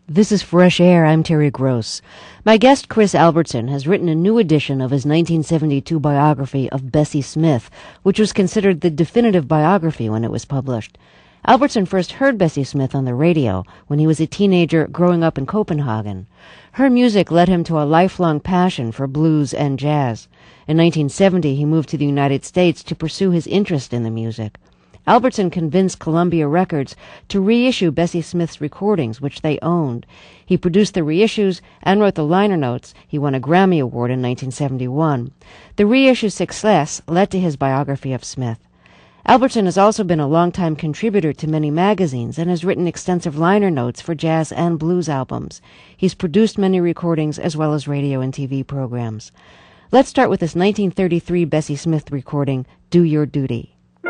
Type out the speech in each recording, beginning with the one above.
This is Fresh Air. I'm Terry Gross. My guest, Chris Albertson, has written a new edition of his 1972 biography of Bessie Smith, which was considered the definitive biography when it was published. Albertson first heard Bessie Smith on the radio when he was a teenager growing up in Copenhagen. Her music led him to a lifelong passion for blues and jazz. In 1970, he moved to the United States to pursue his interest in the music. Albertson convinced Columbia Records to reissue Bessie Smith's recordings, which they owned. He produced the reissues and wrote the liner notes. He won a Grammy Award in 1971. The reissue's success led to his biography of Smith. Albertson has also been a longtime contributor to many magazines and has written extensive liner notes for jazz and blues albums. He's produced many recordings as well as radio and TV programs. Let's start with this 1933 Bessie Smith recording, Do Your Duty.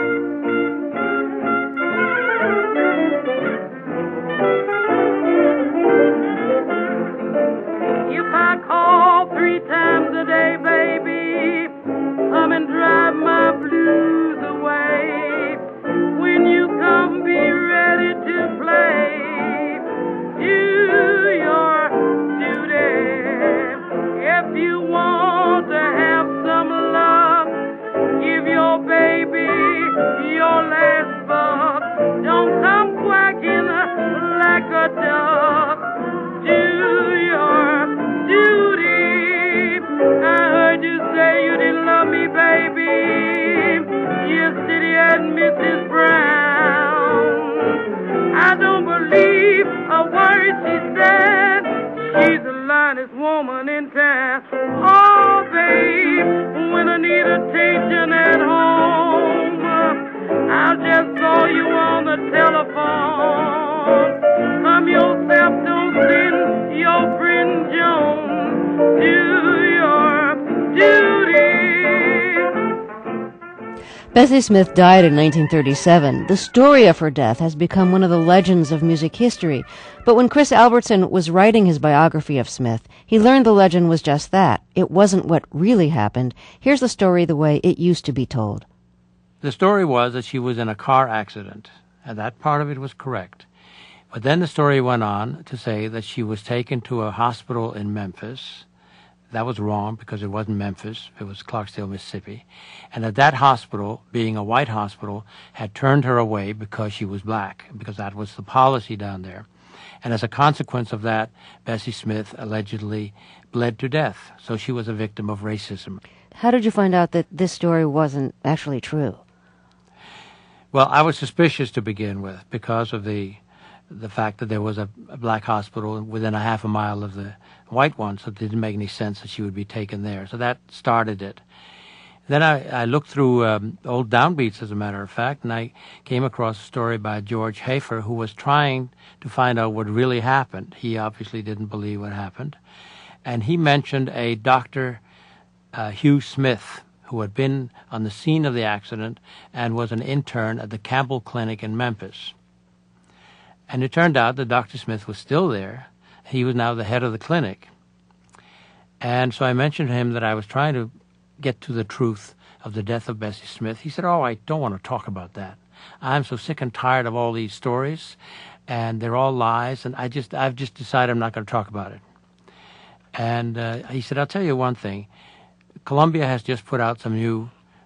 Woman in town. Oh, babe, when I need attention at home, I'll just call you on the telephone. Come yourself, don't send your friend Joan. Do your duty. Bessie Smith died in 1937. The story of her death has become one of the legends of music history. But when Chris Albertson was writing his biography of Smith, he learned the legend was just that. It wasn't what really happened. Here's the story the way it used to be told. The story was that she was in a car accident, and that part of it was correct. But then the story went on to say that she was taken to a hospital in Memphis. That was wrong because it wasn't Memphis. It was Clarksdale, Mississippi. And that hospital, being a white hospital, had turned her away because she was black, because that was the policy down there. And as a consequence of that, Bessie Smith allegedly bled to death. So she was a victim of racism. How did you find out that this story wasn't actually true? Well, I was suspicious to begin with because of the fact that there was a black hospital within a half a mile of the white one, so it didn't make any sense that she would be taken there. So that started it. Then I looked through old downbeats, as a matter of fact, and I came across a story by George Hafer, who was trying to find out what really happened. He obviously didn't believe what happened. And he mentioned a Dr. Hugh Smith, who had been on the scene of the accident and was an intern at the Campbell Clinic in Memphis. And it turned out that Dr. Smith was still there. He was now the head of the clinic. And so I mentioned to him that I was trying to get to the truth of the death of Bessie Smith. He said, "Oh, I don't want to talk about that. I'm so sick and tired of all these stories, and they're all lies, and I've just decided I'm not going to talk about it." And he said, "I'll tell you one thing. Columbia has just put out some new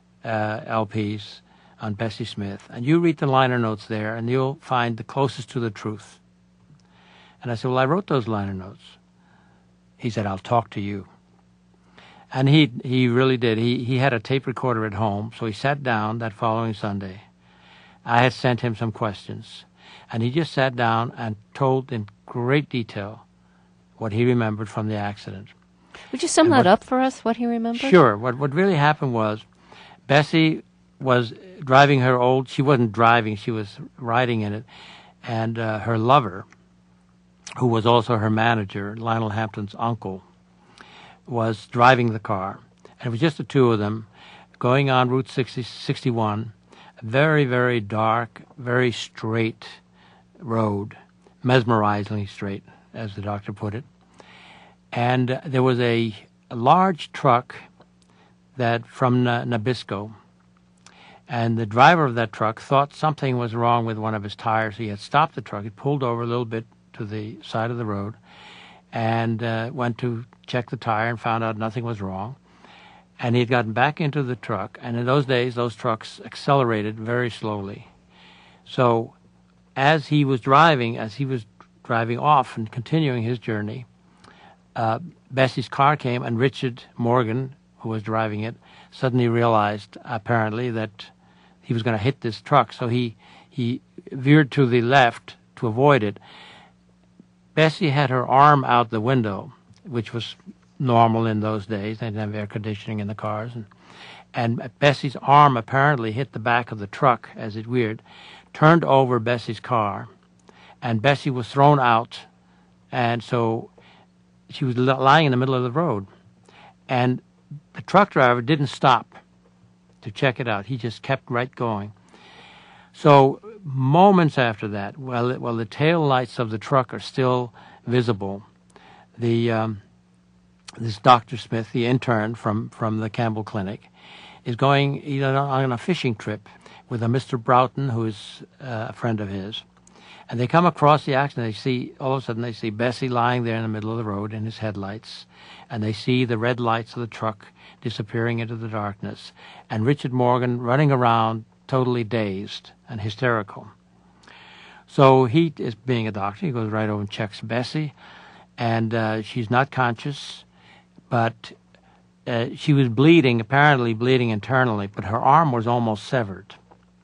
LPs on Bessie Smith, and you read the liner notes there, and you'll find the closest to the truth." And I said, "Well, I wrote those liner notes." He said, "I'll talk to you." And he really did. He had a tape recorder at home, so he sat down that following Sunday. I had sent him some questions, and he just sat down and told in great detail what he remembered from the accident. Would you sum that up for us, what he remembered? Sure. What really happened was Bessie was driving her old, she wasn't driving, she was riding in it, and her lover, who was also her manager, Lionel Hampton's uncle, was driving the car. And it was just the two of them going on Route 61, a very, very dark, very straight road, mesmerizingly straight, as the doctor put it. And there was a large truck that from Nabisco, and the driver of that truck thought something was wrong with one of his tires. He had stopped the truck. He pulled over a little bit to the side of the road and went to check the tire and found out nothing was wrong. And he had gotten back into the truck, and in those days, those trucks accelerated very slowly. So as he was driving off and continuing his journey, Bessie's car came, and Richard Morgan, who was driving it, suddenly realized, apparently, that he was going to hit this truck. So he veered to the left to avoid it. Bessie had her arm out the window, which was normal in those days. They didn't have air conditioning in the cars. And Bessie's arm apparently hit the back of the truck as it veered, turned over Bessie's car, and Bessie was thrown out. And so she was lying in the middle of the road. And the truck driver didn't stop to check it out. He just kept right going. So moments after that, while the tail lights of the truck are still visible, this Dr. Smith, the intern from the Campbell Clinic, is going on a fishing trip with a Mr. Broughton, who is a friend of his. And they come across the accident. All of a sudden, they see Bessie lying there in the middle of the road in his headlights. And they see the red lights of the truck disappearing into the darkness. And Richard Morgan running around totally dazed and hysterical. So he is being a doctor. He goes right over and checks Bessie. And she's not conscious, but she was bleeding, apparently bleeding internally, but her arm was almost severed.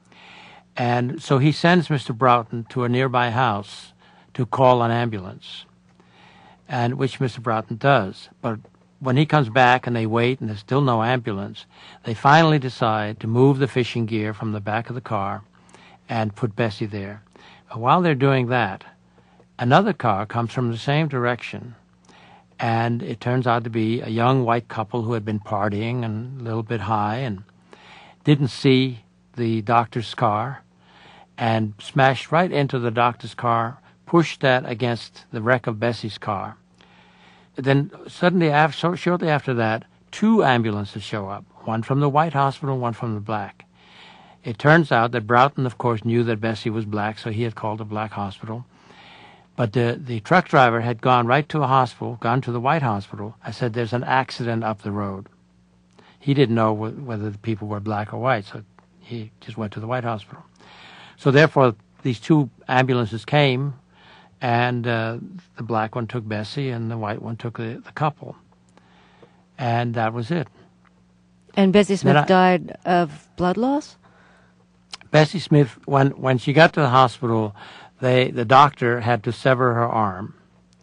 And so he sends Mr. Broughton to a nearby house to call an ambulance, and which Mr. Broughton does. But when he comes back and they wait and there's still no ambulance, they finally decide to move the fishing gear from the back of the car and put Bessie there. But while they're doing that, another car comes from the same direction, and it turns out to be a young white couple who had been partying and a little bit high and didn't see the doctor's car and smashed right into the doctor's car, pushed that against the wreck of Bessie's car. Then suddenly, shortly after that, 2 ambulances show up, one from the white hospital, one from the black. It turns out that Broughton, of course, knew that Bessie was black, so he had called the black hospital. But the truck driver had gone right to a hospital, gone to the white hospital. I said, there's an accident up the road. He didn't know whether the people were black or white, so he just went to the white hospital. So therefore, these 2 ambulances came, and the black one took Bessie, and the white one took the couple. And that was it. And Bessie Smith died of blood loss? Bessie Smith, when she got to the hospital, the doctor had to sever her arm.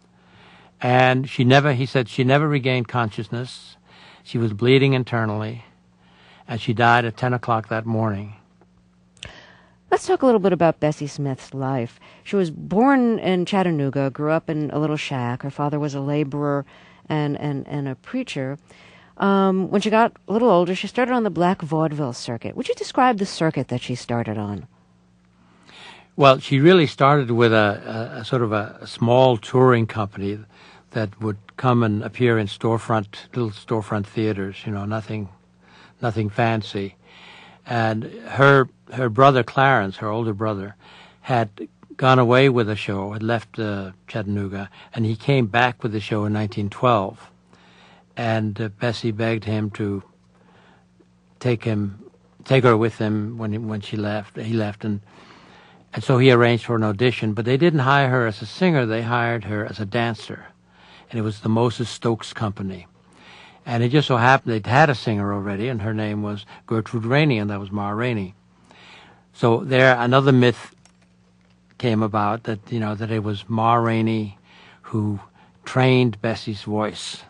And he said she never regained consciousness. She was bleeding internally, and she died at 10 o'clock that morning. Let's talk a little bit about Bessie Smith's life. She was born in Chattanooga, grew up in a little shack. Her father was a laborer and a preacher. When she got a little older, she started on the black vaudeville circuit. Would you describe the circuit that she started on? Well, she really started with a sort of a small touring company that would come and appear in little storefront theaters, nothing fancy. And her brother Clarence, her older brother, had gone away with the show, had left Chattanooga, and he came back with the show in 1912. And Bessie begged him to take her with him when she left. He left, and so he arranged for an audition. But they didn't hire her as a singer; they hired her as a dancer, and it was the Moses Stokes Company. And it just so happened they'd had a singer already, and her name was Gertrude Rainey, and that was Ma Rainey. So there, another myth came about that that it was Ma Rainey who trained Bessie's voice,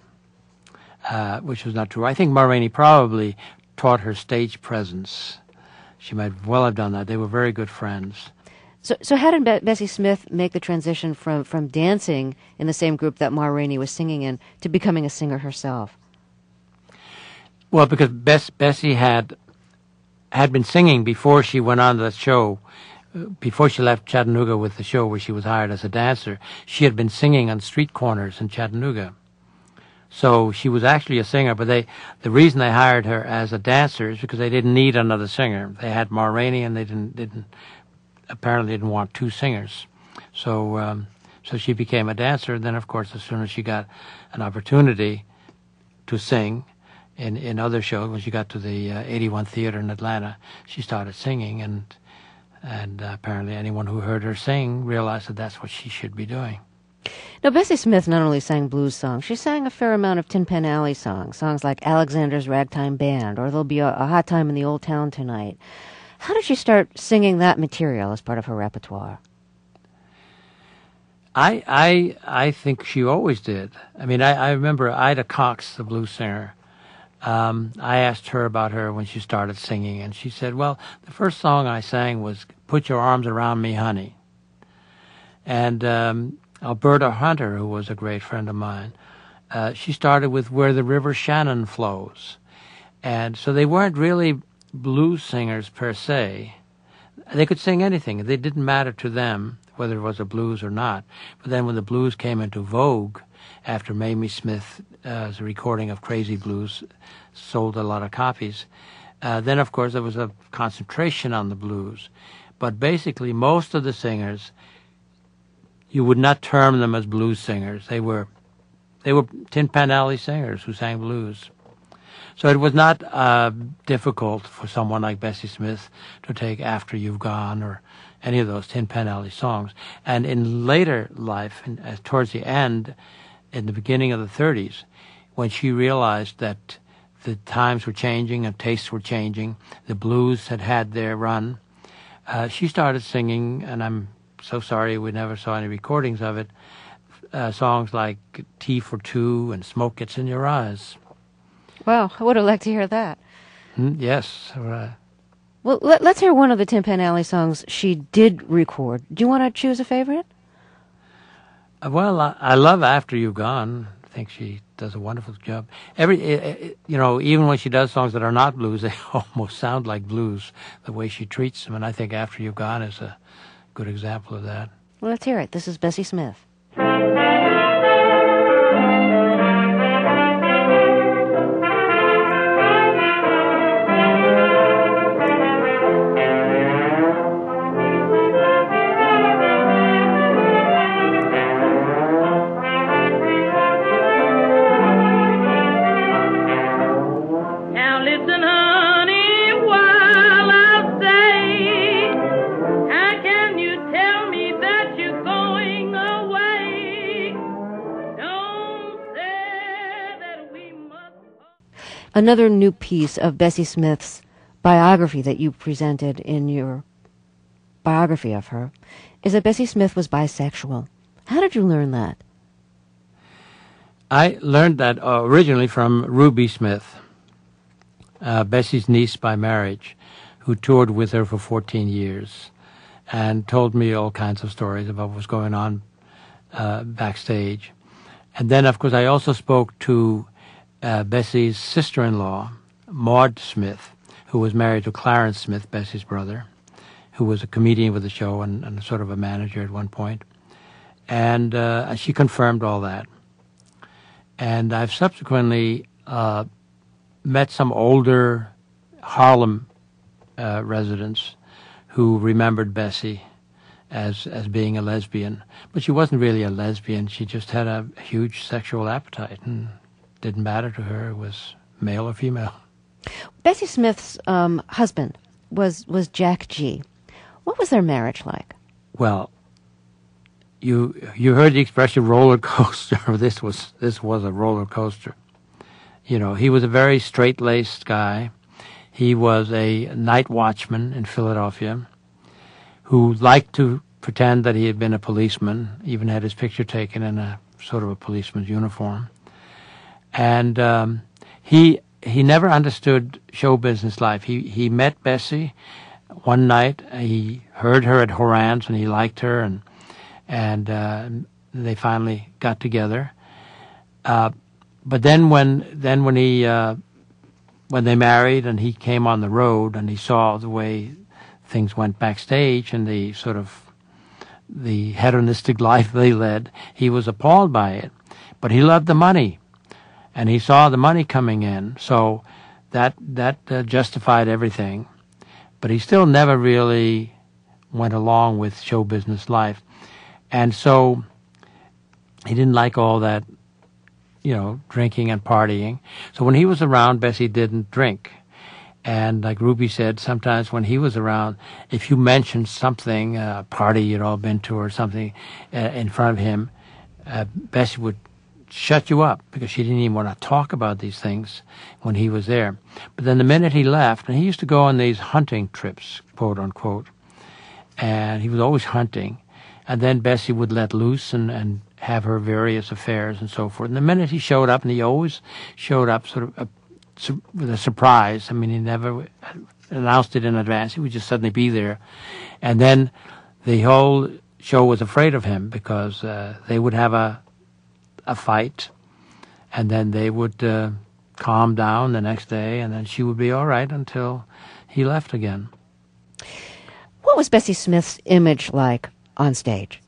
which was not true. I think Ma Rainey probably taught her stage presence. She might well have done that. They were very good friends. So how did Bessie Smith make the transition from dancing in the same group that Ma Rainey was singing in to becoming a singer herself? Well, because Bessie had been singing before she went on the show, before she left Chattanooga with the show where she was hired as a dancer. She had been singing on street corners in Chattanooga. So she was actually a singer, but the reason they hired her as a dancer is because they didn't need another singer. They had Ma Rainey, and they apparently didn't want 2 singers. So So she became a dancer. And then, of course, as soon as she got an opportunity to sing in other shows, when she got to the 81 Theater in Atlanta, she started singing, and apparently anyone who heard her sing realized that that's what she should be doing. Now, Bessie Smith not only sang blues songs, she sang a fair amount of Tin Pan Alley songs like Alexander's Ragtime Band, or There'll Be a Hot Time in the Old Town Tonight. How did she start singing that material as part of her repertoire? I think she always did. I mean, I remember Ida Cox, the blues singer. I asked her about her when she started singing, and she said, well, the first song I sang was Put Your Arms Around Me, Honey. And Alberta Hunter, who was a great friend of mine, she started with Where the River Shannon Flows. And so they weren't really blues singers per se. They could sing anything. It didn't matter to them whether it was a blues or not. But then when the blues came into vogue, after Mamie Smith's recording of Crazy Blues sold a lot of copies, then, of course, there was a concentration on the blues. But basically, most of the singers, you would not term them as blues singers. They were Tin Pan Alley singers who sang blues. So it was not difficult for someone like Bessie Smith to take After You've Gone or any of those Tin Pan Alley songs. And in later life, towards the end, in the beginning of the 30s, when she realized that the times were changing and tastes were changing, the blues had their run, she started singing, and I'm so sorry we never saw any recordings of it, songs like Tea for Two and Smoke Gets in Your Eyes. Well, I would have liked to hear that. Yes. Right. Well, let's hear one of the Tin Pan Alley songs she did record. Do you want to choose a favorite? Well, I love After You've Gone. I think she does a wonderful job. Even when she does songs that are not blues, they almost sound like blues, the way she treats them. And I think After You've Gone is a good example of that. Well, let's hear it. This is Bessie Smith. Another new piece of Bessie Smith's biography that you presented in your biography of her is that Bessie Smith was bisexual. How did you learn that? I learned that originally from Ruby Smith, Bessie's niece by marriage, who toured with her for 14 years and told me all kinds of stories about what was going on backstage. And then, of course, I also spoke to Bessie's sister-in-law, Maud Smith, who was married to Clarence Smith, Bessie's brother, who was a comedian with the show and sort of a manager at one point. And she confirmed all that. And I've subsequently met some older Harlem residents who remembered Bessie as being a lesbian. But she wasn't really a lesbian. She just had a huge sexual appetite, and didn't matter to her. It was male or female. Bessie Smith's husband was Jack G. What was their marriage like? Well, you heard the expression roller coaster. This was a roller coaster. You know, he was a very straight-laced guy. He was a night watchman in Philadelphia who liked to pretend that he had been a policeman, even had his picture taken in a sort of a policeman's uniform. And he never understood show business life. He met Bessie one night. He heard her at Horan's and he liked her, and they finally got together. But then when they married and he came on the road and he saw the way things went backstage and the sort of the hedonistic life they led, he was appalled by it. But he loved the money. And he saw the money coming in, so that justified everything. But he still never really went along with show business life. And so He didn't like all that, drinking and partying. So when he was around, Bessie didn't drink. And like Ruby said, sometimes when he was around, if you mentioned something, a party you'd all been to or something in front of him, Bessie would shut you up because she didn't even want to talk about these things when he was there. But then the minute he left, and he used to go on these hunting trips, quote unquote, and he was always hunting, and then Bessie would let loose and have her various affairs and so forth. And the minute he showed up, and he always showed up sort of with a surprise. I mean, he never announced it in advance. He would just suddenly be there. And then the whole show was afraid of him because they would have a fight, and then they would calm down the next day, and then she would be all right until he left again. What was Bessie Smith's image like on stage?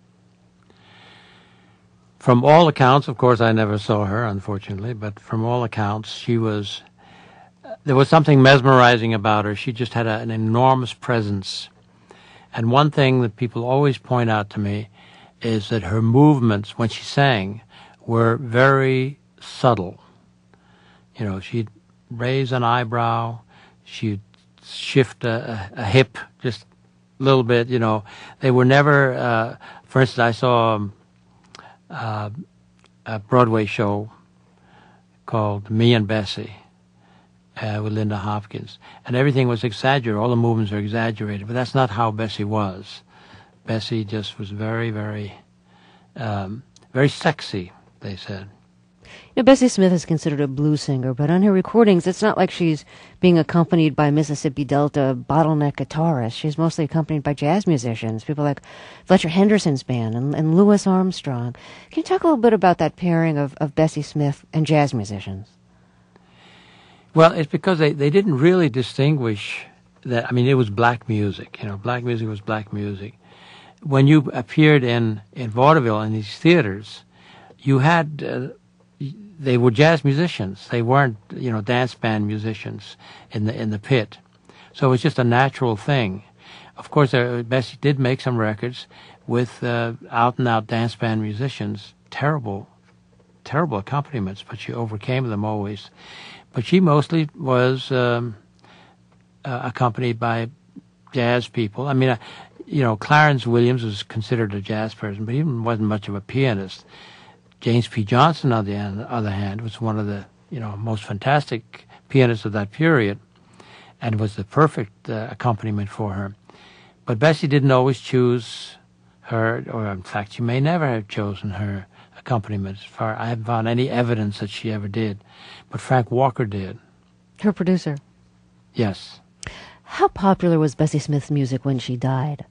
From all accounts, of course, I never saw her, unfortunately, but from all accounts, there was something mesmerizing about her. She just had an enormous presence. And one thing that people always point out to me is that her movements, when she sang, were very subtle. She'd raise an eyebrow, she'd shift a hip just a little bit, They were never, for instance, I saw a Broadway show called Me and Bessie with Linda Hopkins, and everything was exaggerated. All the movements are exaggerated, but that's not how Bessie was. Bessie just was very, very, very sexy, they said. Bessie Smith is considered a blues singer, but on her recordings, it's not like she's being accompanied by Mississippi Delta bottleneck guitarists. She's mostly accompanied by jazz musicians, people like Fletcher Henderson's band and Louis Armstrong. Can you talk a little bit about that pairing of Bessie Smith and jazz musicians? Well, it's because they didn't really distinguish that. I mean, it was black music. Black music was black music. When you appeared in vaudeville in these theaters, you had... they were jazz musicians. They weren't, dance band musicians in the pit. So it was just a natural thing. Of course, Bessie did make some records with out-and-out dance band musicians. Terrible accompaniments, but she overcame them always. But she mostly was accompanied by jazz people. I mean, Clarence Williams was considered a jazz person, but he wasn't much of a pianist. James P. Johnson, on the other hand, was one of the most fantastic pianists of that period, and was the perfect accompaniment for her. But Bessie didn't always choose her, or in fact, she may never have chosen her accompaniments. I haven't found any evidence that she ever did, but Frank Walker did. Her producer? Yes. How popular was Bessie Smith's music when she died?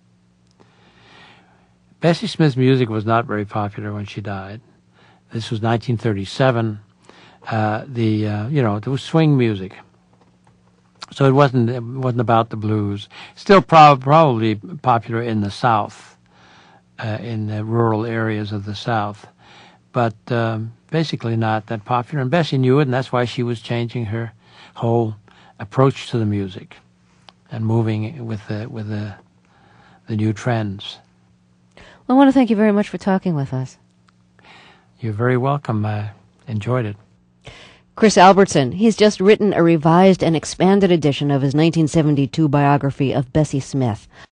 Bessie Smith's music was not very popular when she died. This was 1937. There was swing music, so it wasn't about the blues. Still probably popular in the South, in the rural areas of the South, but basically not that popular. And Bessie knew it, and that's why she was changing her whole approach to the music and moving with the new trends. I want to thank you very much for talking with us. You're very welcome. I enjoyed it. Chris Albertson, he's just written a revised and expanded edition of his 1972 biography of Bessie Smith.